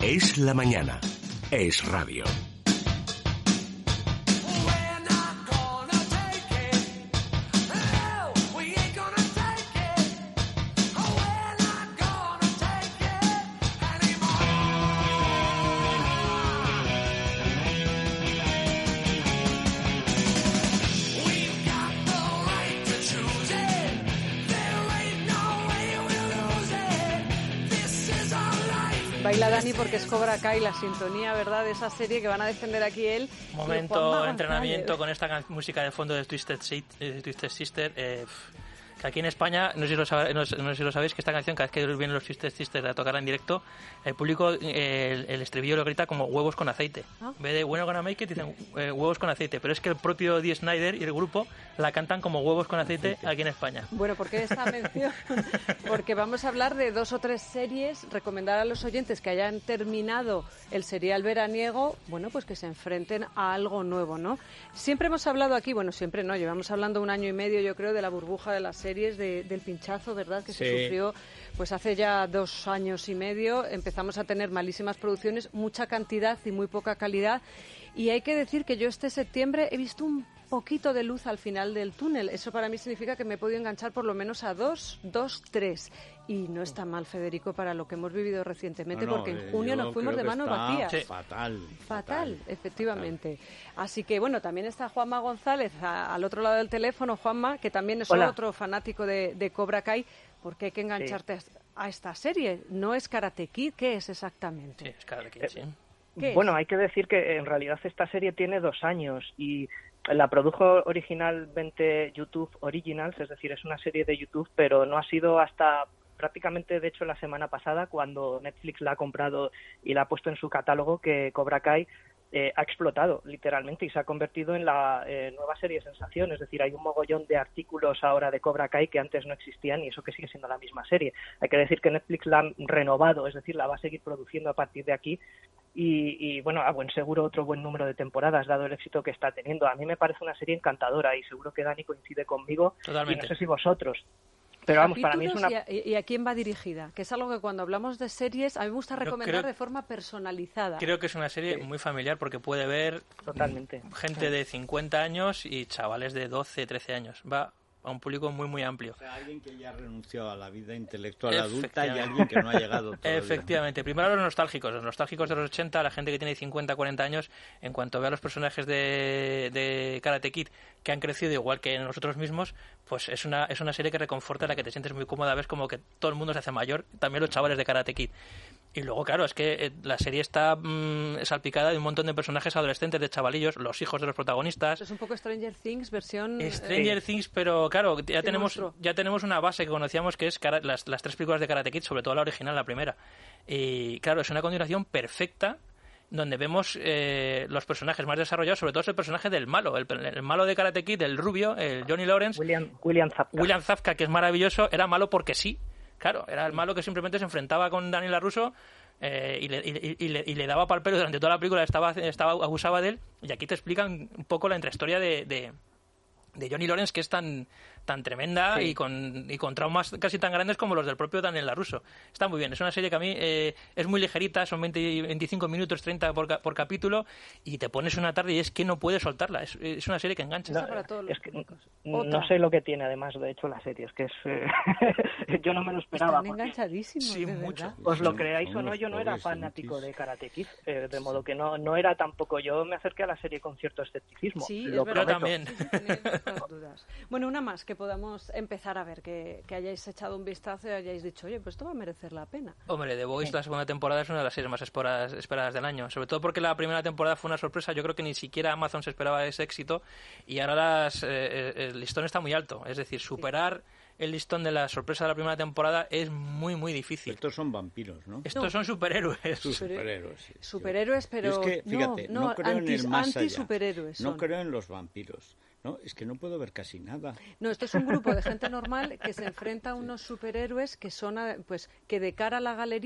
Es la mañana. Es radio. Baila Dani porque es Cobra Kai, la sintonía, ¿verdad?, de esa serie que van a defender aquí él. Momento de entrenamiento con esta música de fondo de Twisted Sister. Que aquí en España, no sé si lo sabéis, que esta canción, cada vez que vienen los Twisted Sisters a tocar en directo, el público, el estribillo lo grita como huevos con aceite. En vez de bueno gonna make it, dicen huevos con aceite. Pero es que el propio Dee Snider y el grupo la cantan como huevos con aceite aquí en España. Bueno, ¿por qué esta mención? Porque vamos a hablar de 2 o 3 series, recomendar a los oyentes que hayan terminado el serial veraniego, bueno, pues que se enfrenten a algo nuevo, ¿no? Siempre hemos hablado aquí, bueno, siempre no, llevamos hablando 1 año y medio, yo creo, de la burbuja de las series, del pinchazo, ¿verdad?, que se sufrió pues hace ya 2 años y medio. Empezamos a tener malísimas producciones, mucha cantidad y muy poca calidad. Y hay que decir que yo este septiembre he visto un poquito de luz al final del túnel. Eso para mí significa que me he podido enganchar por lo menos a 2, 3. Y no está mal, Federico, para lo que hemos vivido recientemente, porque en junio nos fuimos de manos vacías. Sí. Fatal, efectivamente. Así que, bueno, también está Juanma González al otro lado del teléfono. Juanma, que también es otro fanático de Cobra Kai, porque hay que engancharte a esta serie. ¿No es Karate Kid? ¿Qué es exactamente? Sí, es Karate Kid, sí. Bueno, hay que decir que en realidad esta serie tiene 2 años y la produjo originalmente YouTube Originals, es decir, es una serie de YouTube, pero no ha sido hasta prácticamente, de hecho, la semana pasada, cuando Netflix la ha comprado y la ha puesto en su catálogo, que Cobra Kai ha explotado literalmente y se ha convertido en la nueva serie sensación. Es decir, hay un mogollón de artículos ahora de Cobra Kai que antes no existían y eso que sigue siendo la misma serie. Hay que decir que Netflix la han renovado, es decir, la va a seguir produciendo a partir de aquí y bueno, a buen seguro otro buen número de temporadas, dado el éxito que está teniendo. A mí me parece una serie encantadora y seguro que Dani coincide conmigo. Totalmente. Y no sé si vosotros. Pero vamos, para mí es una... ¿Y a quién va dirigida? Que es algo que cuando hablamos de series a mí me gusta recomendar de forma personalizada. Creo que es una serie muy familiar porque puede ver totalmente gente de 50 años y chavales de 12, 13 años. Va a un público muy, muy amplio. O sea, alguien que ya renunció a la vida intelectual adulta y alguien que no ha llegado todavía. Efectivamente. Primero los nostálgicos de los 80, la gente que tiene 50, 40 años, en cuanto ve a los personajes de Karate Kid que han crecido igual que nosotros mismos, pues es una serie que reconforta, en la que te sientes muy cómoda, ves como que todo el mundo se hace mayor, también los chavales de Karate Kid. Y luego, claro, es que la serie está salpicada de un montón de personajes adolescentes, de chavalillos, los hijos de los protagonistas. Es un poco Stranger Things, versión... Stranger Things, pero claro, ya tenemos una base que conocíamos, que es las 3 películas de Karate Kid, sobre todo la original, la primera. Y claro, es una continuación perfecta, donde vemos los personajes más desarrollados, sobre todo es el personaje del malo, el malo de Karate Kid, el rubio, el Johnny Lawrence. William Zabka. William Zabka, que es maravilloso, era malo porque sí. Claro, era el malo que simplemente se enfrentaba con Daniel LaRusso y le daba pal pelo durante toda la película, abusaba de él. Y aquí te explican un poco la intrahistoria de Johnny Lawrence, que es tan tremenda, sí, y con traumas casi tan grandes como los del propio Daniel LaRusso. Está muy bien, es una serie que a mí es muy ligerita, son 25 minutos, 30 por capítulo, y te pones una tarde y es que no puedes soltarla, es una serie que engancha. No sé lo que tiene además, de hecho, la serie, es que es yo no me lo esperaba. Están enganchadísimos, sí, de mucho. verdad. Os lo creáis o no, yo no era fanático de Karate Kid, de modo que no era tampoco, yo me acerqué a la serie con cierto escepticismo. Sí, lo es verdad. También. Dudas. Bueno, una más que podamos empezar a ver, que hayáis echado un vistazo y hayáis dicho, oye, pues esto va a merecer la pena. Hombre, The Boys, la segunda temporada es una de las series más esperadas del año, sobre todo porque la primera temporada fue una sorpresa. Yo creo que ni siquiera Amazon se esperaba ese éxito y ahora el listón está muy alto, es decir, superar el listón de la sorpresa de la primera temporada es muy, muy difícil. Estos son vampiros, ¿no? Estos son superhéroes. Superhéroes, sí. Superhéroes, pero es que, fíjate, no creo en el más allá. Superhéroes no creo en los vampiros. No, es que no puedo ver casi nada. No, esto es un grupo de gente normal que se enfrenta a unos superhéroes que son, pues, que de cara a la galería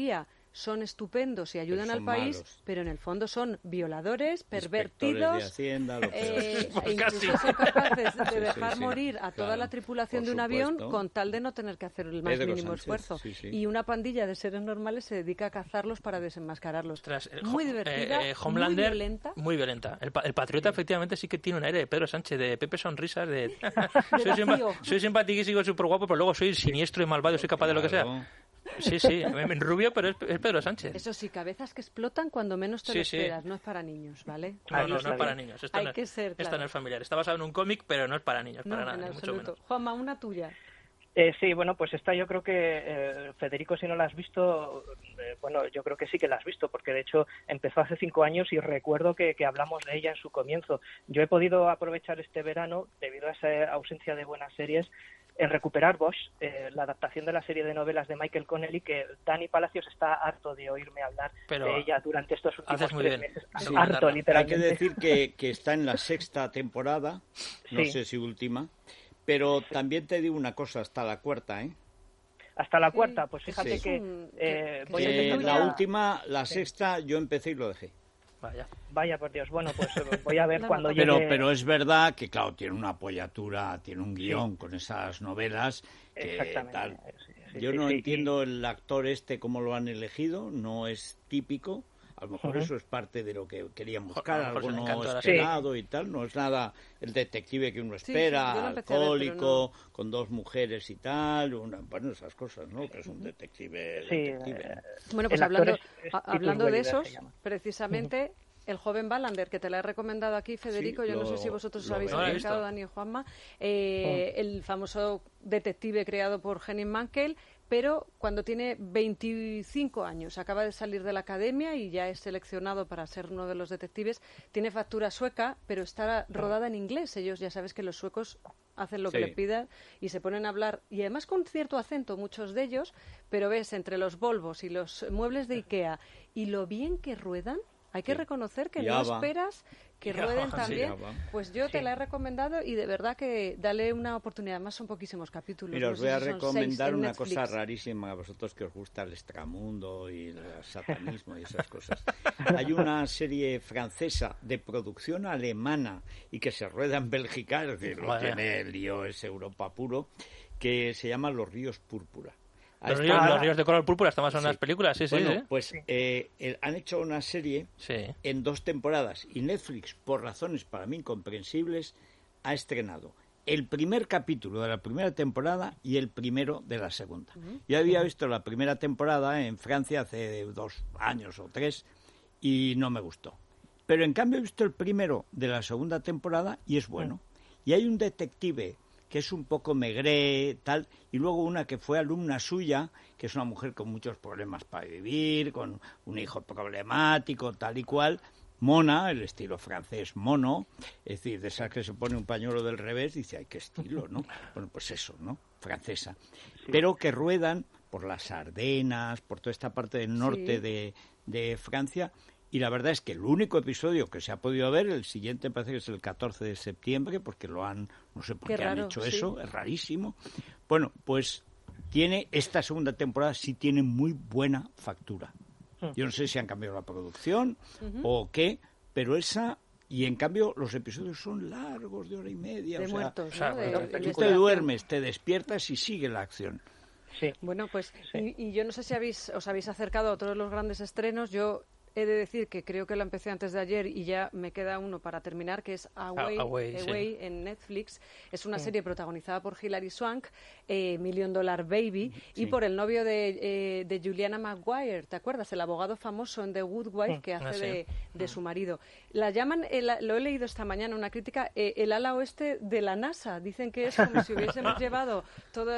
son estupendos y ayudan Pero al son país, malos. pero en el fondo son violadores, Inspectores pervertidos, de Hacienda, lo que sea. e incluso son capaces de dejar sí, morir a toda claro, la tripulación por de un avión supuesto. con tal de no tener que hacer el más Pedro mínimo Sánchez, esfuerzo. sí. Y una pandilla de seres normales se dedica a cazarlos para desenmascararlos. Ostras, Muy divertida, Homelander, muy violenta. muy violenta. El Patriota efectivamente sí que tiene un aire de Pedro Sánchez, de Pepe Sonrisas, de vacío. soy simpaticísimo, súper guapo, pero luego soy siniestro y malvado, soy capaz de lo que sea. Claro. Sí, rubio, pero es Pedro Sánchez. Eso sí, cabezas que explotan cuando menos te lo Sí. esperas. No es para niños, ¿vale? No es para niños. Esto Hay no es, que ser esto claro. no es familiar. Está basado en un cómic, pero no es para niños, No, para nada, en ni mucho absoluto. menos. Juanma, una tuya. Sí, bueno, pues esta yo creo que, Federico, si no la has visto, bueno, yo creo que sí que la has visto, porque de hecho empezó hace 5 años y recuerdo que hablamos de ella en su comienzo. Yo he podido aprovechar este verano, debido a esa ausencia de buenas series, en recuperar Bosch, la adaptación de la serie de novelas de Michael Connelly, que Dani Palacios está harto de oírme hablar de ella durante estos últimos haces muy 3 bien. meses. Sí, Harto, hay que literalmente. Hay que decir que está en la 6ª temporada, no Sí. sé si última, pero también te digo una cosa, hasta la 4ª, ¿eh? Hasta la Sí, 4ª, pues fíjate es que voy a Que empezar la ya- última, la 6ª, yo empecé y lo dejé. Vaya. Vaya por Dios, bueno, pues voy a ver No, cuando no, llegue... Pero es verdad que, claro, tiene una apoyatura, tiene un guión con esas novelas. Que, Exactamente. tal. Sí, Yo sí, no sí, entiendo el actor cómo lo han elegido, no es típico. A lo mejor eso es parte de lo que querían buscar, A lo mejor algo es el no encanto de la esperado y tal. No es nada el detective que uno espera, yo lo empecé a ver, pero alcohólico, con 2 mujeres y tal. Bueno, esas cosas, ¿no? Que es un detective. Sí, detective, ¿no? Bueno, pues el actor hablando, es hablando Titus de Welliver, esos, se llama. precisamente, el joven Wallander, que te la he recomendado aquí, Federico, Sí, yo no sé si vosotros lo habéis veo. No la he acercado, visto. Dani y Juanma, el famoso detective creado por Henning Mankell, pero cuando tiene 25 años, acaba de salir de la academia y ya es seleccionado para ser uno de los detectives, tiene factura sueca, pero está rodada en inglés. Ellos ya sabes que los suecos hacen lo que Sí. le pidan y se ponen a hablar, y además con cierto acento muchos de ellos, pero ves entre los Volvos y los muebles de Ikea y lo bien que ruedan, hay que Sí. reconocer que Y no Ava. esperas que Y rueden Ava, tan sí, bien. Ava. Pues yo te la he recomendado y de verdad que dale una oportunidad. Además son poquísimos capítulos. Mira, no os sé voy a si son 6 recomendar en una Netflix. cosa rarísima a vosotros que os gusta el extramundo y el satanismo y esas cosas. Hay una serie francesa de producción alemana y que se rueda en Bélgica, es decir, lo Vaya. tiene el lío, es Europa puro, que se llama Los Ríos Púrpura. Los ríos de color púrpura están más en Sí. las películas, sí. Bueno, pues han hecho una serie Sí. en 2 temporadas y Netflix, por razones para mí incomprensibles, ha estrenado el primer capítulo de la primera temporada y el primero de la segunda. Yo había visto la primera temporada en Francia hace 2 años o 3 y no me gustó. Pero en cambio he visto el primero de la segunda temporada y es bueno. Y hay un detective que es un poco megré, tal, y luego una que fue alumna suya, que es una mujer con muchos problemas para vivir, con un hijo problemático, tal y cual, mona, el estilo francés mono, es decir, de esas que se pone un pañuelo del revés, dice, ay, qué estilo, ¿no? Bueno, pues eso, ¿no? Francesa. Pero que ruedan por las Ardenas, por toda esta parte del norte de Francia, y la verdad es que el único episodio que se ha podido ver, el siguiente parece que es el 14 de septiembre, porque lo han, no sé por qué han hecho eso, es rarísimo. Bueno, pues tiene esta segunda temporada, sí tiene muy buena factura. Yo no sé si han cambiado la producción o qué, pero esa... Y en cambio los episodios son largos, de hora y media. De o sea, muertos, o sea, ¿no? De tú tú investigación. te duermes, te despiertas y sigue la acción. Sí. Bueno, pues, Sí. y yo no sé si os habéis acercado a otros de los grandes estrenos. Yo he de decir que creo que la empecé antes de ayer y ya me queda uno para terminar, que es Away, sí. en Netflix. Es una serie protagonizada por Hilary Swank, Million Dollar Baby, y por el novio de Juliana Maguire, ¿te acuerdas? El abogado famoso en The Good Wife que hace de su marido. La llaman, lo he leído esta mañana, una crítica, el ala oeste de la NASA. Dicen que es como si hubiésemos llevado todo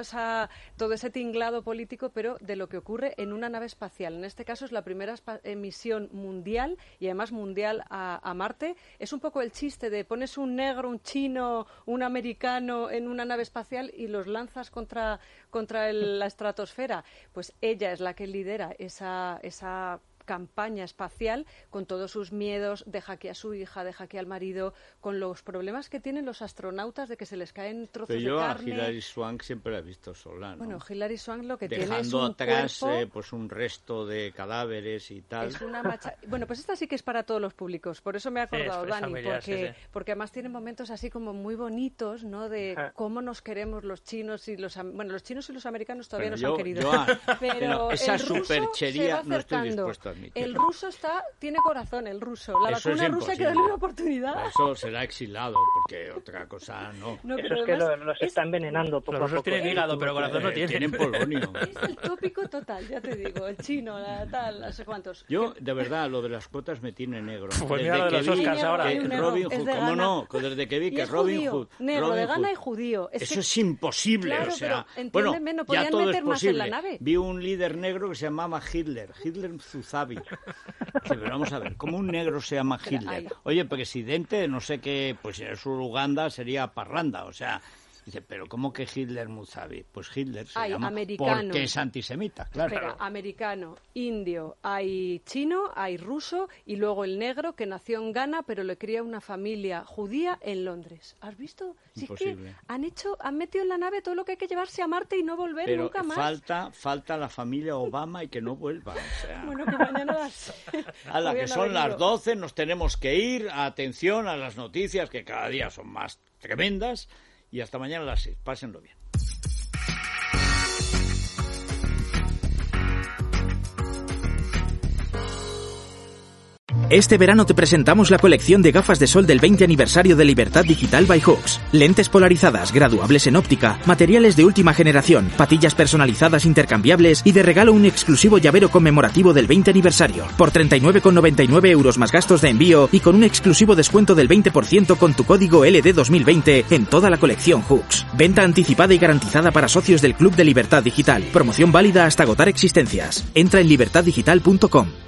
ese tinglado político, pero de lo que ocurre en una nave espacial. En este caso es la primera misión mundial y además mundial a Marte. Es un poco el chiste de pones un negro, un chino, un americano en una nave espacial y los lanzas contra la estratosfera. Pues ella es la que lidera esa campaña espacial con todos sus miedos, deja aquí a su hija, deja aquí al marido, con los problemas que tienen los astronautas de que se les caen trozos de carne. Pero yo a Hilary Swank siempre la he visto sola, ¿no? Bueno, Hilary Swank lo que tiene dejando es un atrás cuerpo... pues un resto de cadáveres y tal. Es una Bueno, pues esta sí que es para todos los públicos, por eso me he acordado, Dani, porque además tiene momentos así como muy bonitos, ¿no? De cómo nos queremos los chinos y los americanos todavía nos han querido. Pero esa el ruso superchería se va no estoy acercando. dispuesto a admitir. El ruso tiene corazón, el ruso. La Eso vacuna rusa hay que darle una oportunidad. Eso será exilado, porque otra cosa no. Eso es que los está envenenando poco a poco. Los rusos tienen hígado, pero corazón no tienen. Tienen polonio. Es el tópico total, ya te digo. El chino, no sé cuántos. Yo, de verdad, lo de las cuotas me tiene negro. Pues mira lo de los Oscars ahora. Robin Hood, ¿cómo no? Desde que vi que Robin Hood... Negro, de Ghana y judío. Eso es imposible, claro, o sea... Bueno, no podían ya todo meter es más en la posible. nave. Vi un líder negro que se llamaba Hitler Zuzavi. Pero vamos a ver, ¿cómo un negro se llama Hitler? Oye, presidente de no sé qué, pues en el sur Uganda sería Parranda, o sea... Dice, pero ¿cómo que Hitler Muzavi? Pues Hitler se llama americano, porque es antisemita, claro. Espera, americano, indio, hay chino, hay ruso y luego el negro que nació en Ghana pero le cría una familia judía en Londres. ¿Has visto? Sí, es que han metido en la nave todo lo que hay que llevarse a Marte y no volver pero nunca más. Falta la familia Obama y que no vuelva. O sea... Bueno, que mañana a la que son las 12, nos tenemos que ir. Atención a las noticias que cada día son más tremendas. Y hasta mañana a las 6. Pásenlo bien. Este verano te presentamos la colección de gafas de sol del 20 aniversario de Libertad Digital by Hooks. Lentes polarizadas, graduables en óptica, materiales de última generación, patillas personalizadas intercambiables y de regalo un exclusivo llavero conmemorativo del 20 aniversario. Por 39,99 € más gastos de envío y con un exclusivo descuento del 20% con tu código LD2020 en toda la colección Hooks. Venta anticipada y garantizada para socios del Club de Libertad Digital. Promoción válida hasta agotar existencias. Entra en libertaddigital.com.